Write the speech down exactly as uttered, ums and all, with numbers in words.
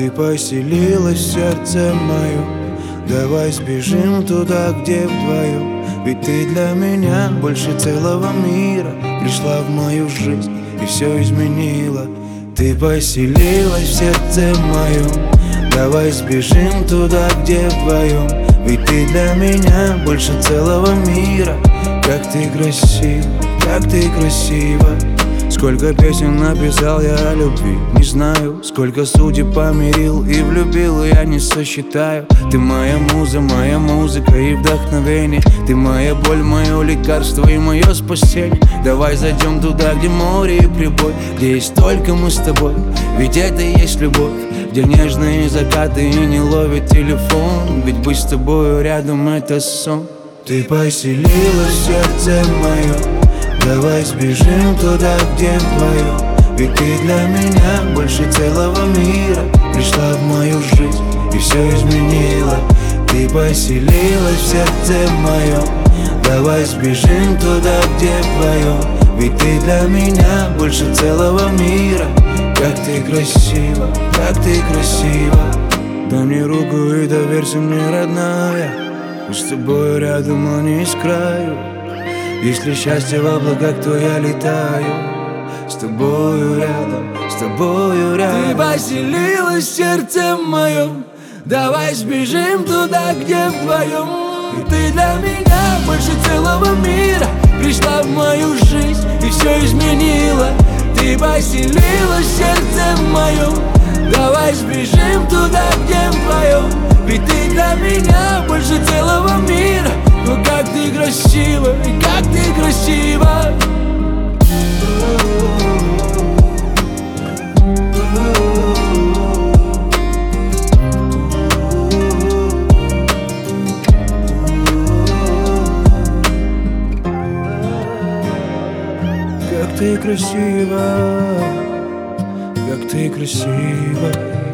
Ты поселилась в сердце моем. Давай сбежим туда, где вдвоем. Ведь ты для меня больше целого мира. Пришла в мою жизнь и все изменила. Ты поселилась в сердце моем. Давай сбежим туда, где вдвоем. Ведь ты для меня больше целого мира. Как ты красива, как ты красива. Сколько песен написал я о любви, не знаю. Сколько судеб помирил и влюбил, я не сосчитаю. Ты моя муза, моя музыка и вдохновение. Ты моя боль, мое лекарство и мое спасение. Давай зайдем туда, где море и прибой, где есть только мы с тобой. Ведь это и есть любовь, где нежные закаты и не ловит телефон. Ведь быть с тобою рядом это сон. Ты поселилась в сердце моем. Давай сбежим туда, где вдвоем. Ведь ты для меня больше целого мира. Пришла в мою жизнь и все изменила. Ты поселилась в сердце моем. Давай сбежим туда, где вдвоем. Ведь ты для меня больше целого мира. Как ты красива, как ты красива. Дай мне руку и доверься мне, родная. Мы с тобой рядом, а не с краю. Если счастье в облаках, то я летаю. С тобою рядом, с тобою рядом. Ты поселилась в сердце моем. Давай сбежим туда, где вдвоем. И ты для меня больше целого мира. Пришла в мою жизнь и все изменила. Ты поселилась в сердце моем. Давай сбежим туда, где вдвоем. Ведь ты для меня больше целого мира. Ну как ты красива, и как ты красива. Как ты красива, как ты красива.